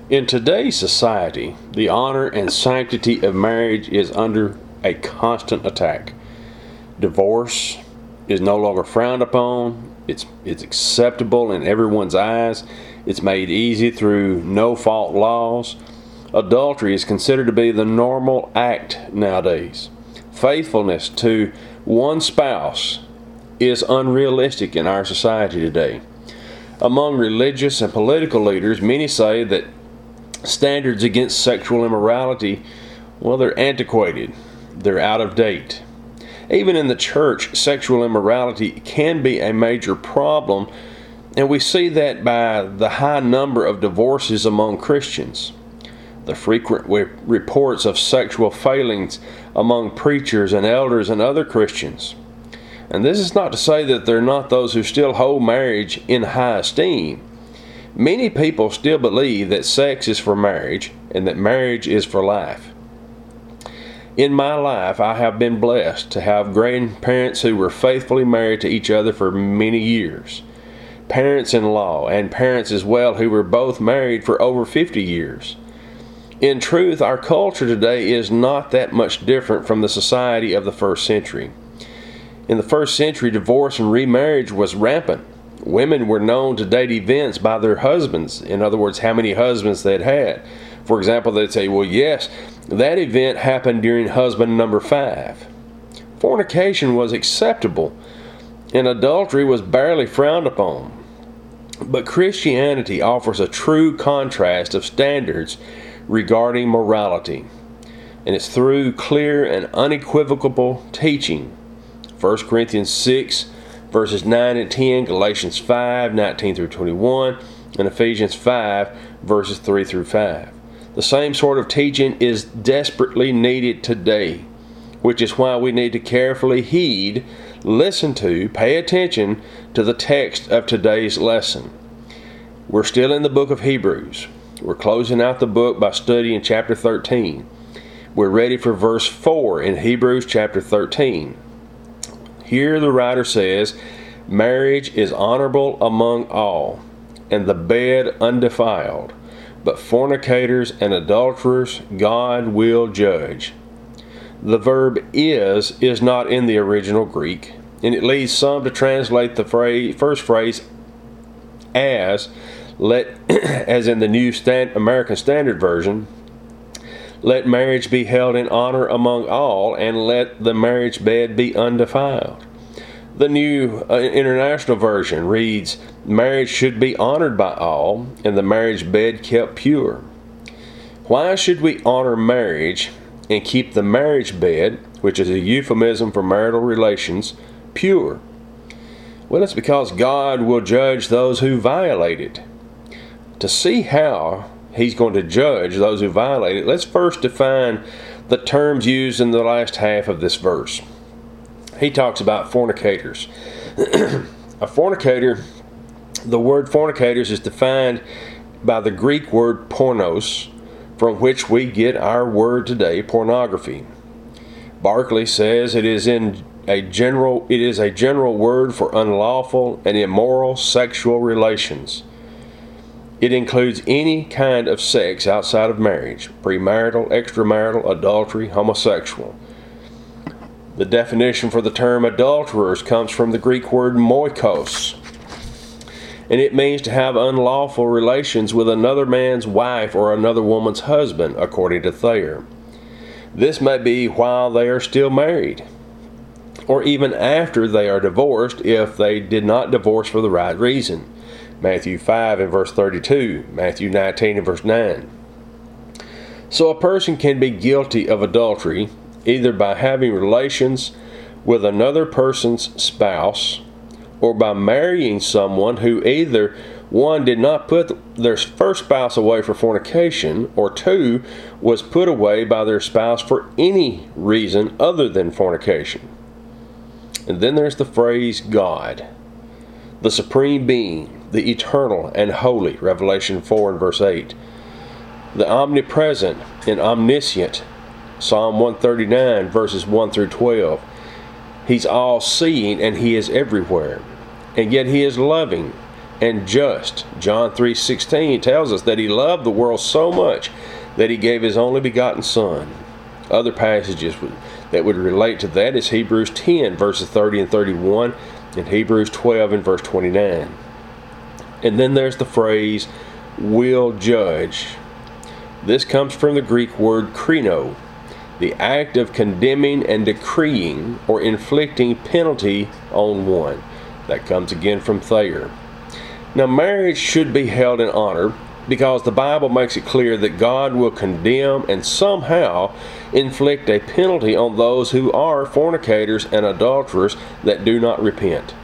In today's society, the honor and sanctity of marriage is under a constant attack. Divorce is no longer frowned upon. It's acceptable in everyone's eyes. It's made easy through no-fault laws. Adultery is considered to be the normal act nowadays. Faithfulness to one spouse is unrealistic in our society today. Among religious and political leaders, many say that standards against sexual immorality, well, they're antiquated. They're out of date. Even in the church, sexual immorality can be a major problem, and we see that by the high number of divorces among Christians, the frequent reports of sexual failings among preachers and elders and other Christians. And this is not to say that there are not those who still hold marriage in high esteem. Many people still believe that sex is for marriage and that marriage is for life. In my life, I have been blessed to have grandparents who were faithfully married to each other for many years. Parents-in-law and parents as well who were both married for over 50 years. In truth, our culture today is not that much different from the society of the first century. In the first century, divorce and remarriage was rampant. Women were known to date events by their husbands. In other words, how many husbands they'd had. For example, they'd say, well, yes, that event happened during husband number 5. Fornication was acceptable, and adultery was barely frowned upon. But Christianity offers a true contrast of standards regarding morality, and it's through clear and unequivocal teaching. 1 Corinthians 6, verses 9 and 10, Galatians 5, 19 through 21, and Ephesians 5, verses 3 through 5. The same sort of teaching is desperately needed today, which is why we need to carefully heed, listen to, pay attention to the text of today's lesson. We're still in the book of Hebrews. We're closing out the book by studying chapter 13. We're ready for verse 4 in Hebrews chapter 13. Here the writer says, marriage is honorable among all, and the bed undefiled. But fornicators and adulterers God will judge. The verb is not in the original Greek, and it leads some to translate the first phrase as in the New American Standard Version, let marriage be held in honor among all, and let the marriage bed be undefiled. The New International Version reads, marriage should be honored by all, and the marriage bed kept pure. Why should we honor marriage and keep the marriage bed, which is a euphemism for marital relations, pure? Well, it's because God will judge those who violate it. To see how He's going to judge those who violate it, let's first define the terms used in the last half of this verse. He talks about fornicators. A fornicator, the word fornicators is defined by the Greek word pornos, from which we get our word today, pornography. Barclay says it is a general word for unlawful and immoral sexual relations. It includes any kind of sex outside of marriage, premarital, extramarital, adultery, homosexual. The definition for the term adulterers comes from the Greek word moikos, and it means to have unlawful relations with another man's wife or another woman's husband, according to Thayer. This may be while they are still married, or even after they are divorced if they did not divorce for the right reason. Matthew 5 and verse 32, Matthew 19 and verse 9. So a person can be guilty of adultery either by having relations with another person's spouse, or by marrying someone who either, one, did not put their first spouse away for fornication, or two, was put away by their spouse for any reason other than fornication. And then there's the phrase God, the supreme being, the eternal and holy, Revelation 4 and verse 8. The omnipresent and omniscient, Psalm 139 verses 1 through 12. He's all-seeing and He is everywhere. And yet He is loving and just. John 3:16 tells us that he loved the world so much that he gave his only begotten Son. Other passages that would relate to that is Hebrews 10 verses 30 and 31 and Hebrews 12 and verse 29. And then there's the phrase, will judge. This comes from the Greek word krino, the act of condemning and decreeing or inflicting penalty on one. That comes again from Thayer. Now, marriage should be held in honor because the Bible makes it clear that God will condemn and somehow inflict a penalty on those who are fornicators and adulterers that do not repent.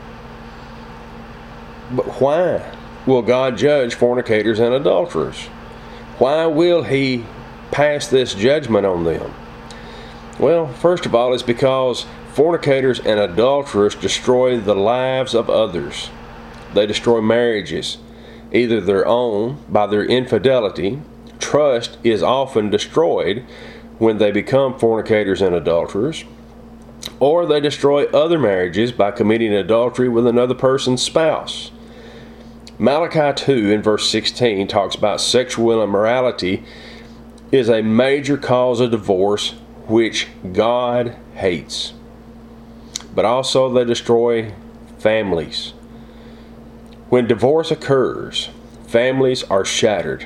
But why will God judge fornicators and adulterers? Why will He pass this judgment on them? Well, first of all, it's because fornicators and adulterers destroy the lives of others. They destroy marriages, either their own by their infidelity. Trust is often destroyed when they become fornicators and adulterers, or they destroy other marriages by committing adultery with another person's spouse. Malachi 2 in verse 16 talks about sexual immorality is a major cause of divorce which God hates. But also they destroy families. When divorce occurs, families are shattered.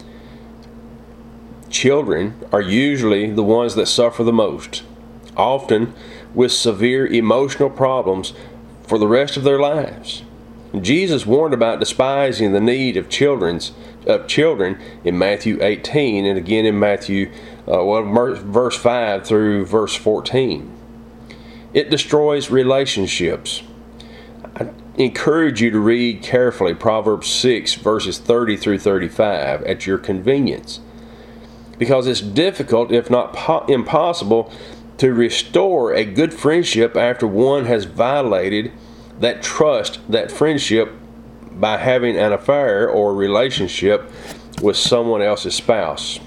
Children are usually the ones that suffer the most, often with severe emotional problems for the rest of their lives. Jesus warned about despising the need of children in Matthew 18 and again in Matthew verse 5 through verse 14. It destroys relationships. I encourage you to read carefully Proverbs 6 verses 30 through 35 at your convenience, because it's difficult, if not impossible, to restore a good friendship after one has violated that trust, that friendship, by having an affair or relationship with someone else's spouse.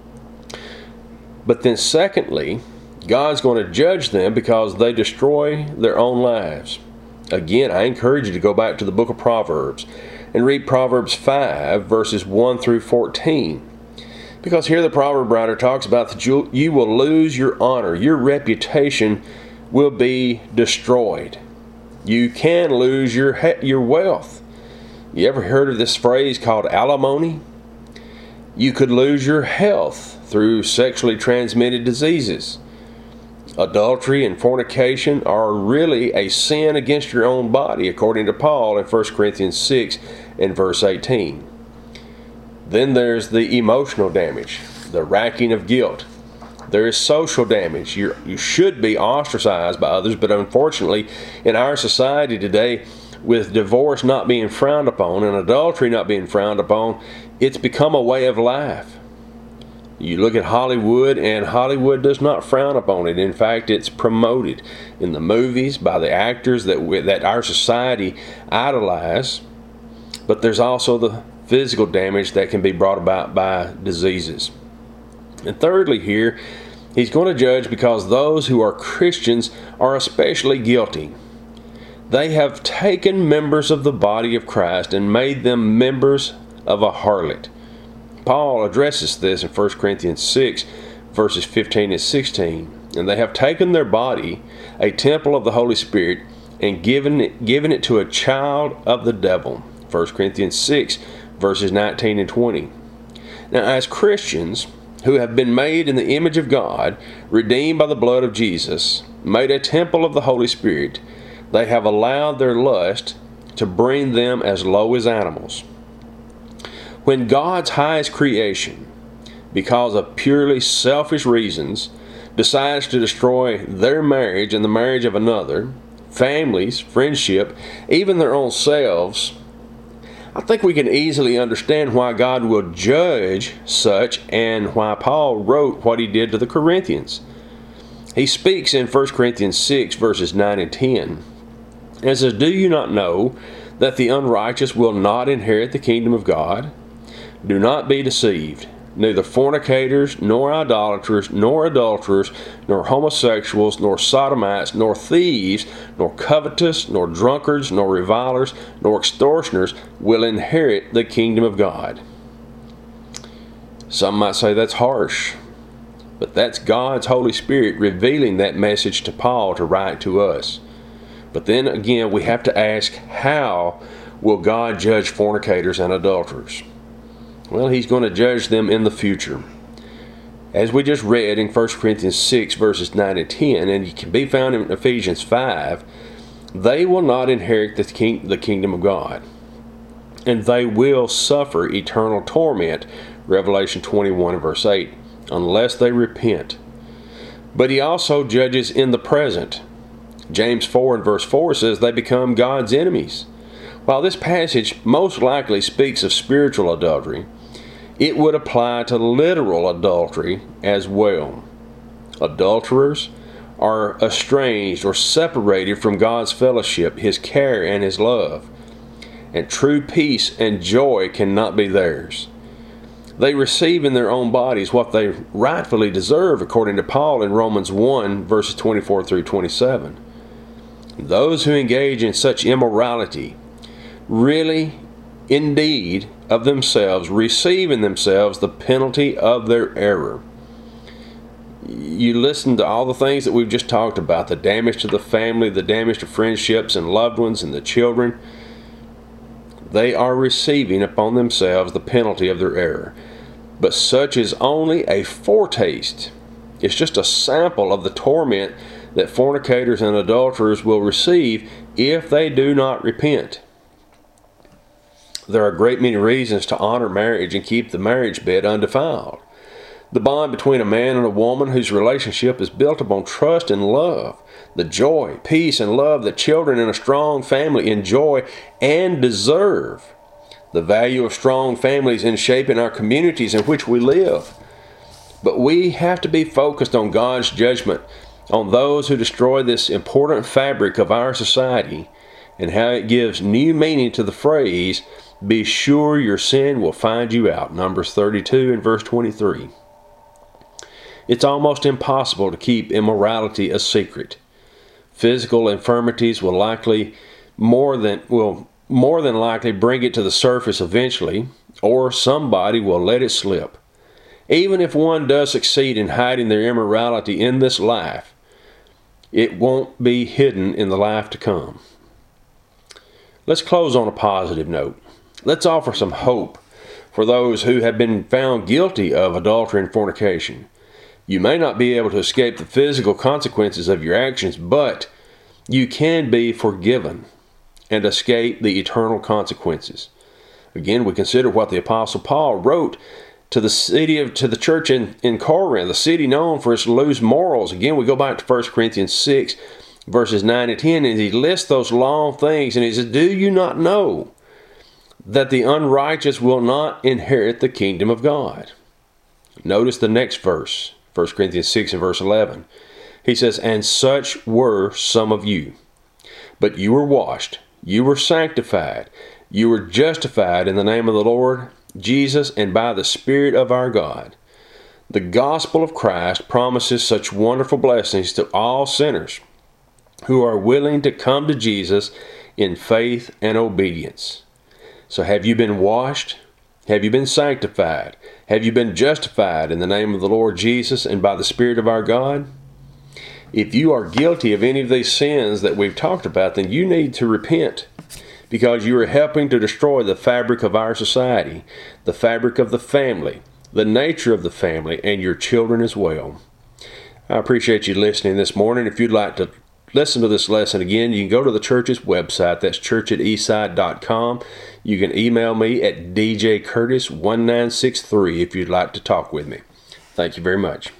But then secondly, God's going to judge them because they destroy their own lives. Again, I encourage you to go back to the book of Proverbs and read Proverbs 5 verses 1 through 14. Because here the proverb writer talks about that you will lose your honor, your reputation will be destroyed. You can lose your wealth. You ever heard of this phrase called alimony? You could lose your health through sexually transmitted diseases. Adultery and fornication are really a sin against your own body, according to Paul in 1 Corinthians 6 and verse 18. Then there's the emotional damage, the racking of guilt. There is social damage. You should be ostracized by others, but unfortunately, in our society today, with divorce not being frowned upon and adultery not being frowned upon, it's become a way of life. You look at Hollywood, and Hollywood does not frown upon it. In fact, it's promoted in the movies by the actors that our society idolize. But there's also the physical damage that can be brought about by diseases. And thirdly here, he's going to judge because those who are Christians are especially guilty. They have taken members of the body of Christ and made them members of a harlot. Paul addresses this in 1 Corinthians 6 verses 15 and 16. And they have taken their body, a temple of the Holy Spirit, and given it to a child of the devil. 1 Corinthians 6 verses 19 and 20. Now, as Christians who have been made in the image of God, redeemed by the blood of Jesus, made a temple of the Holy Spirit, they have allowed their lust to bring them as low as animals. When God's highest creation, because of purely selfish reasons, decides to destroy their marriage and the marriage of another, families, friendship, even their own selves, I think we can easily understand why God will judge such and why Paul wrote what he did to the Corinthians. He speaks in 1 Corinthians 6 verses 9 and 10 and says, "Do you not know that the unrighteous will not inherit the kingdom of God? Do not be deceived. neither fornicators, nor idolaters, nor adulterers, nor homosexuals, nor sodomites, nor thieves, nor covetous, nor drunkards, nor revilers, nor extortioners will inherit the kingdom of God. Some might say that's harsh, but that's God's Holy Spirit revealing that message to Paul to write to us. But then again, we have to ask, how will God judge fornicators and adulterers? Well, He's going to judge them in the future. As we just read in 1 Corinthians 6, verses 9 and 10, and it can be found in Ephesians 5, they will not inherit the kingdom of God, and they will suffer eternal torment, Revelation 21 and verse 8, unless they repent. But He also judges in the present. James 4 and verse 4 says they become God's enemies. While this passage most likely speaks of spiritual adultery, it would apply to literal adultery as well. Adulterers are estranged or separated from God's fellowship, His care, and His love. And true peace and joy cannot be theirs. They receive in their own bodies what they rightfully deserve, according to Paul in Romans 1, verses 24 through 27. Those who engage in such immorality really, indeed, of themselves, receive in themselves the penalty of their error. You listen to all the things that we've just talked about, the damage to the family, the damage to friendships and loved ones and the children. They are receiving upon themselves the penalty of their error. But such is only a foretaste. It's just a sample of the torment that fornicators and adulterers will receive if they do not repent. There are a great many reasons to honor marriage and keep the marriage bed undefiled. The bond between a man and a woman whose relationship is built upon trust and love. The joy, peace, and love that children in a strong family enjoy and deserve. The value of strong families in shaping our communities in which we live. But we have to be focused on God's judgment on those who destroy this important fabric of our society, and how it gives new meaning to the phrase, "Be sure your sin will find you out," Numbers 32 and verse 23. It's almost impossible to keep immorality a secret. Physical infirmities will more than likely bring it to the surface eventually, or somebody will let it slip. Even if one does succeed in hiding their immorality in this life, it won't be hidden in the life to come. Let's close on a positive note. Let's offer some hope for those who have been found guilty of adultery and fornication. You may not be able to escape the physical consequences of your actions, but you can be forgiven and escape the eternal consequences. Again, we consider what the Apostle Paul wrote to the church in Corinth, the city known for its loose morals. Again, we go back to 1 Corinthians 6, verses 9 and 10, and he lists those long things, and he says, "Do you not know that the unrighteous will not inherit the kingdom of God?" Notice the next verse, 1 Corinthians 6 and verse 11. He says, "And such were some of you. But you were washed, you were sanctified, you were justified in the name of the Lord Jesus and by the Spirit of our God." The gospel of Christ promises such wonderful blessings to all sinners who are willing to come to Jesus in faith and obedience. So have you been washed? Have you been sanctified? Have you been justified in the name of the Lord Jesus and by the Spirit of our God? If you are guilty of any of these sins that we've talked about, then you need to repent, because you are helping to destroy the fabric of our society, the fabric of the family, the nature of the family, and your children as well. I appreciate you listening this morning. If you'd like to listen to this lesson again, you can go to the church's website. That's churchateastside.com. You can email me at djcurtis1963 if you'd like to talk with me. Thank you very much.